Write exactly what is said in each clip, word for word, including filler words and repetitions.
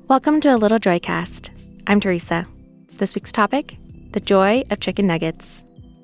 Welcome to A Little Joycast. I'm Teresa. This week's topic, the joy of chicken nuggets.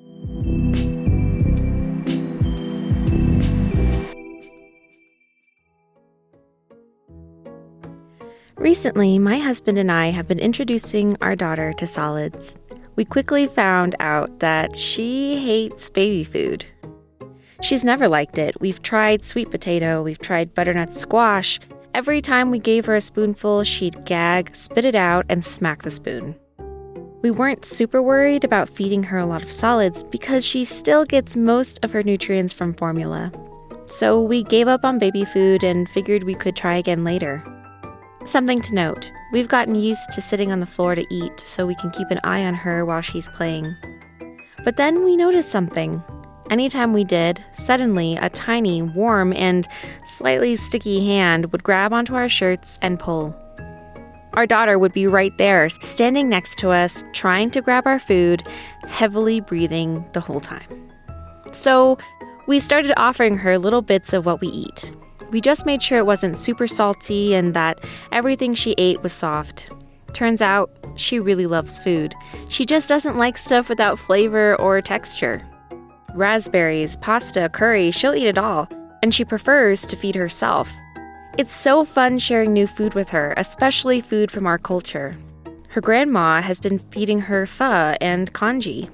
Recently, my husband and I have been introducing our daughter to solids. We quickly found out that she hates baby food. She's never liked it. We've tried sweet potato, we've tried butternut squash. Every time we gave her a spoonful, she'd gag, spit it out, and smack the spoon. We weren't super worried about feeding her a lot of solids because she still gets most of her nutrients from formula. So we gave up on baby food and figured we could try again later. Something to note, we've gotten used to sitting on the floor to eat so we can keep an eye on her while she's playing. But then we noticed something. Anytime we did, suddenly a tiny, warm, and slightly sticky hand would grab onto our shirts and pull. Our daughter would be right there, standing next to us, trying to grab our food, heavily breathing the whole time. So we started offering her little bits of what we eat. We just made sure it wasn't super salty and that everything she ate was soft. Turns out, she really loves food. She just doesn't like stuff without flavor or texture. Raspberries, pasta, curry, she'll eat it all, and she prefers to feed herself. It's so fun sharing new food with her, especially food from our culture. Her grandma has been feeding her pho and congee.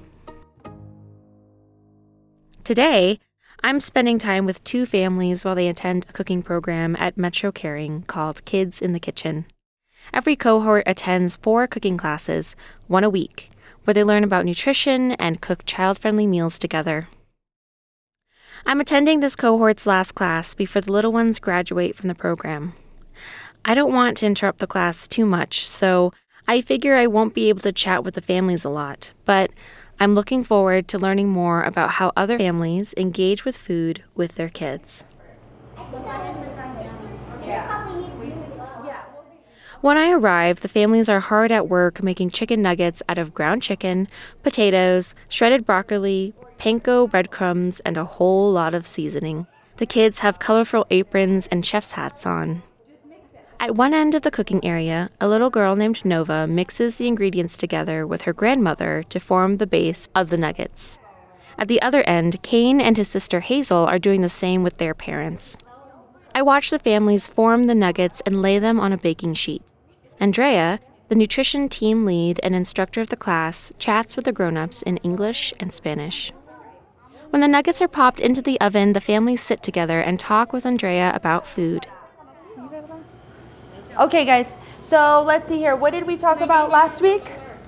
Today, I'm spending time with two families while they attend a cooking program at Metro Caring called Kids in the Kitchen. Every cohort attends four cooking classes, one a week, where they learn about nutrition and cook child-friendly meals together. I'm attending this cohort's last class before the little ones graduate from the program. I don't want to interrupt the class too much, so I figure I won't be able to chat with the families a lot, but I'm looking forward to learning more about how other families engage with food with their kids. When I arrive, the families are hard at work making chicken nuggets out of ground chicken, potatoes, shredded broccoli, panko breadcrumbs, and a whole lot of seasoning. The kids have colorful aprons and chef's hats on. At one end of the cooking area, a little girl named Nova mixes the ingredients together with her grandmother to form the base of the nuggets. At the other end, Kane and his sister Hazel are doing the same with their parents. I watch the families form the nuggets and lay them on a baking sheet. Andrea, the nutrition team lead and instructor of the class, chats with the grown-ups in English and Spanish. When the nuggets are popped into the oven, the families sit together and talk with Andrea about food. Okay, guys, so let's see here. What did we talk about last week?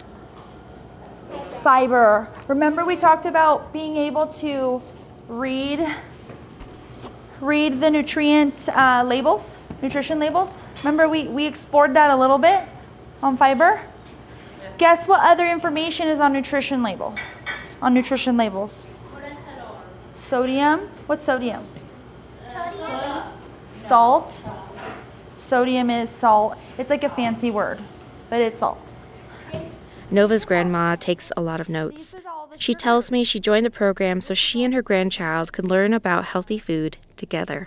Fiber. Remember we talked about being able to read read the nutrient uh, labels, nutrition labels? Remember we, we explored that a little bit on fiber? Guess what other information is on nutrition label? On nutrition labels? Sodium. What's sodium? Sodium. Salt. Sodium is salt. It's like a fancy word, but it's salt. Nova's grandma takes a lot of notes. She tells me she joined the program so she and her grandchild could learn about healthy food together.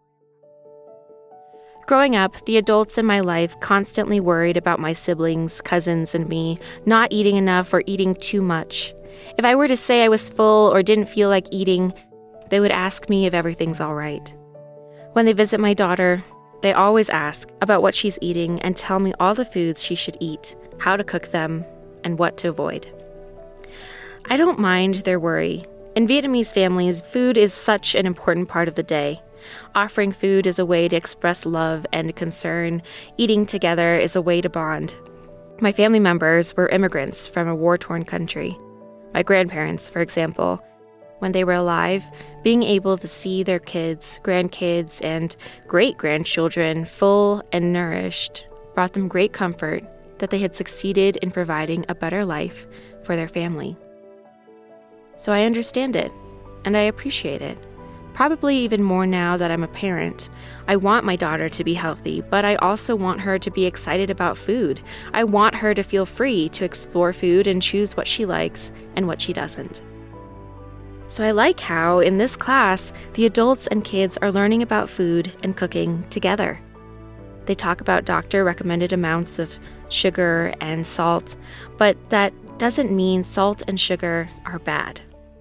Growing up, the adults in my life constantly worried about my siblings, cousins, and me not eating enough or eating too much. If I were to say I was full or didn't feel like eating, they would ask me if everything's all right. When they visit my daughter, they always ask about what she's eating and tell me all the foods she should eat, how to cook them, and what to avoid. I don't mind their worry. In Vietnamese families, food is such an important part of the day. Offering food is a way to express love and concern. Eating together is a way to bond. My family members were immigrants from a war-torn country. My grandparents, for example, when they were alive, being able to see their kids, grandkids, and great-grandchildren full and nourished brought them great comfort that they had succeeded in providing a better life for their family. So I understand it, and I appreciate it. Probably even more now that I'm a parent. I want my daughter to be healthy, but I also want her to be excited about food. I want her to feel free to explore food and choose what she likes and what she doesn't. So I like how, in this class, the adults and kids are learning about food and cooking together. They talk about doctor-recommended amounts of sugar and salt, but that doesn't mean salt and sugar are bad.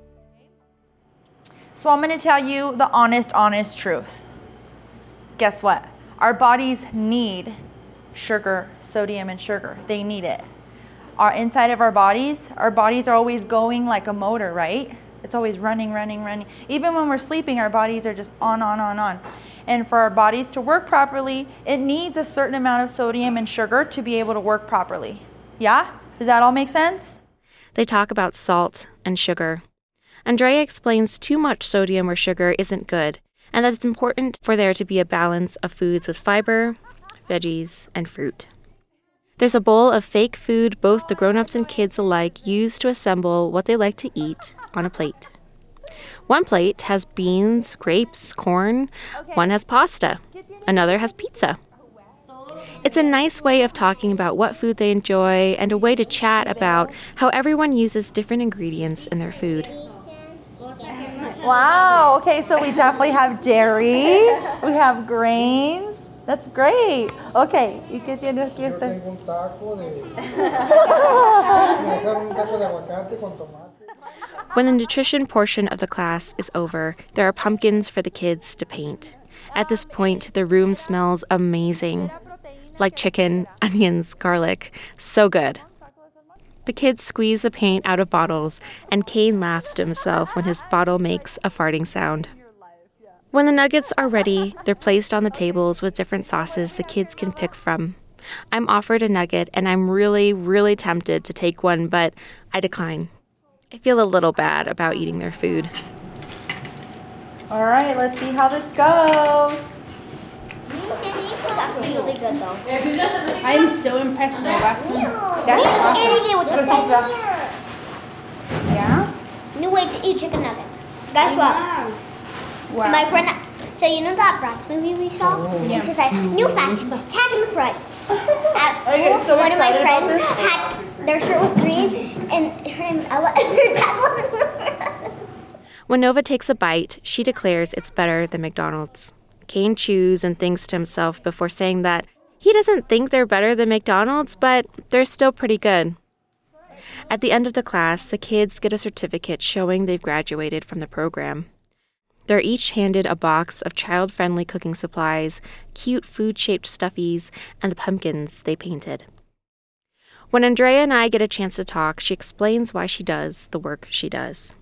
So I'm going to tell you the honest, honest truth. Guess what? Our bodies need sugar, sodium, and sugar. They need it. Our inside of our bodies, our bodies are always going like a motor, right? It's always running, running, running. Even when we're sleeping, our bodies are just on, on, on, on. And for our bodies to work properly, it needs a certain amount of sodium and sugar to be able to work properly. Yeah? Does that all make sense? They talk about salt and sugar. Andrea explains too much sodium or sugar isn't good, and that it's important for there to be a balance of foods with fiber, veggies, and fruit. There's a bowl of fake food both the grown-ups and kids alike use to assemble what they like to eat on a plate. One plate has beans, grapes, corn. One has pasta. Another has pizza. It's a nice way of talking about what food they enjoy and a way to chat about how everyone uses different ingredients in their food. Wow. Okay, so we definitely have dairy. We have grains. That's great. Okay. ¿Y qué tiene aquí este? Tengo un taco de... un taco de aguacate con tomate. When the nutrition portion of the class is over, there are pumpkins for the kids to paint. At this point, the room smells amazing. Like chicken, onions, garlic. So good. The kids squeeze the paint out of bottles, and Kane laughs to himself when his bottle makes a farting sound. When the nuggets are ready, they're placed on the tables with different sauces the kids can pick from. I'm offered a nugget, and I'm really, really tempted to take one, but I decline. I feel a little bad about eating their food. All right, let's see how this goes. It's actually really good though. I'm so impressed with that. That's awesome. Every day with the phone. Yeah? New way to eat chicken nuggets. Guess what? Wow. My friend, so you know that Bratz movie we saw? Yeah. It's just like, new fashion, tag in the front. At school, Are you so one of my excited about friends this? had, their shirt was green, and her name was Ella, and her tag was in the front. When Nova takes a bite, she declares it's better than McDonald's. Kane chews and thinks to himself before saying that he doesn't think they're better than McDonald's, but they're still pretty good. At the end of the class, the kids get a certificate showing they've graduated from the program. They're each handed a box of child-friendly cooking supplies, cute food-shaped stuffies, and the pumpkins they painted. When Andrea and I get a chance to talk, she explains why she does the work she does.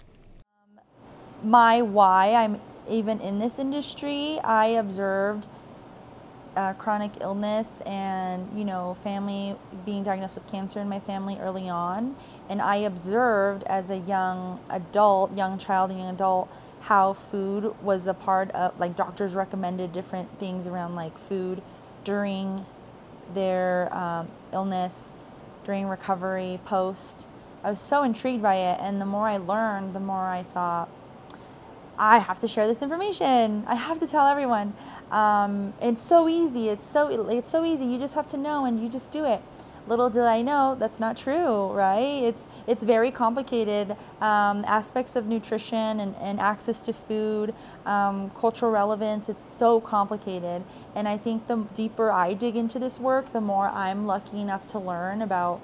My why I'm even in this industry, I observed uh, chronic illness and, you know, family being diagnosed with cancer in my family early on. And I observed as a young adult, young child and young adult, how food was a part of, like doctors recommended different things around like food during their um, illness, during recovery, post. I was so intrigued by it, and the more I learned, the more I thought, I have to share this information. I have to tell everyone. Um, it's so easy. It's so it's so easy. You just have to know, and you just do it. Little did I know that's not true, right? It's it's very complicated. Um, aspects of nutrition and, and access to food, um, cultural relevance, it's so complicated. And I think the deeper I dig into this work, the more I'm lucky enough to learn about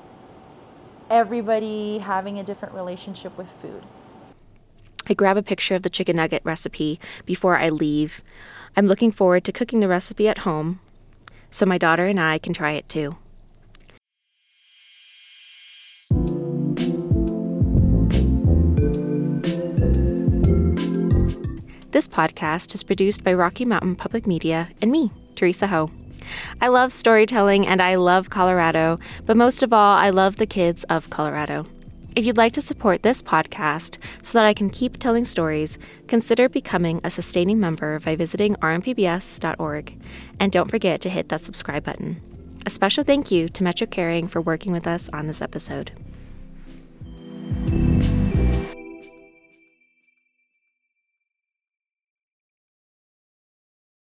everybody having a different relationship with food. I grab a picture of the chicken nugget recipe before I leave. I'm looking forward to cooking the recipe at home so my daughter and I can try it too. This podcast is produced by Rocky Mountain Public Media and me, Teresa Ho. I love storytelling and I love Colorado, but most of all, I love the kids of Colorado. If you'd like to support this podcast so that I can keep telling stories, consider becoming a sustaining member by visiting r m p b s dot org. And don't forget to hit that subscribe button. A special thank you to Metro Caring for working with us on this episode.